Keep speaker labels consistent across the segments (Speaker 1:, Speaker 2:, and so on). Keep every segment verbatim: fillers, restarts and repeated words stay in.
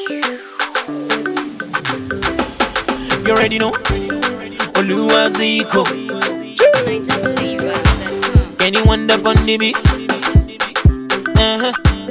Speaker 1: You already know. Oluwaziko. Anyone up on the beat? Uh-huh.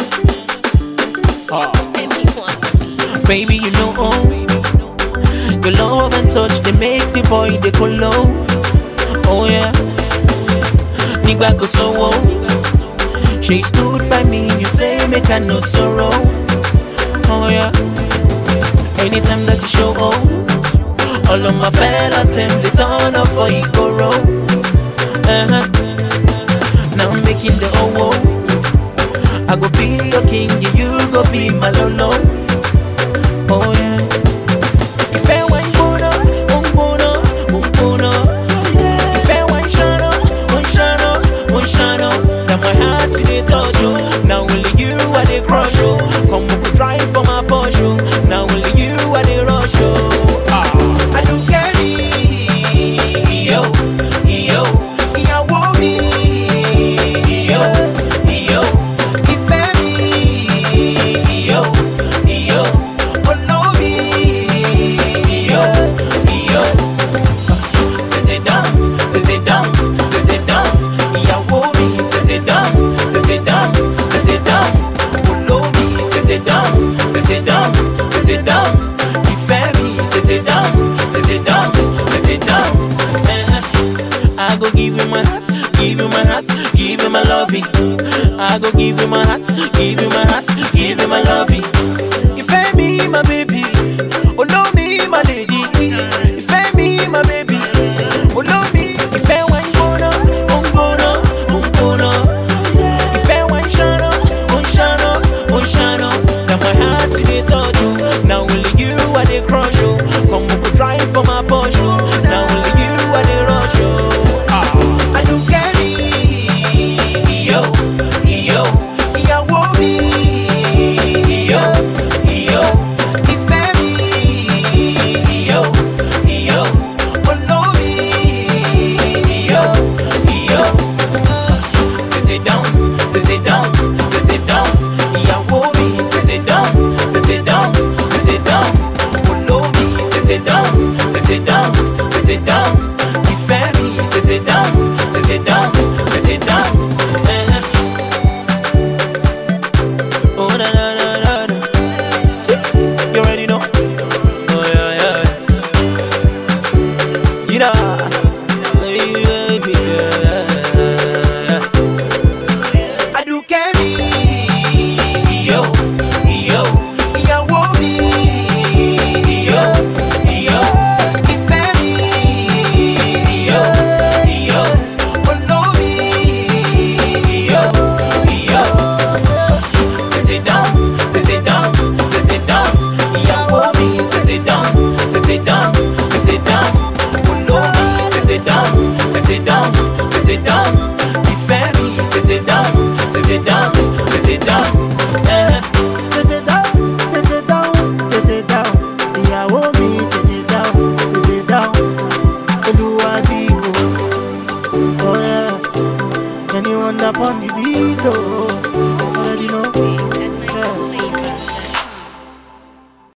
Speaker 1: Oh. Baby, you know, oh, your love and touch, they make the boy, they go low. Oh yeah. Nigga go so oh. She stood by me, you say make I no sorrow. Oh yeah. Anytime that you show oh, all of my fellas, them they turn up for Igoro. Uh-huh. Now I'm making the oh oh. I go be your king, you go be my lolo. Oh yeah. If I want bono, one bono, one bono. If I want shano, one shano, one shano. Now my heart to the touch you. Now only you are the crush you. Come we could drive for my Porsche. Now only you are the rush you. Ah, I don't care yo, yo, yo, me, yo, yo. If I me, yo, yo. I go give you my heart, give you my heart, give you my loving. I go give you my heart, give you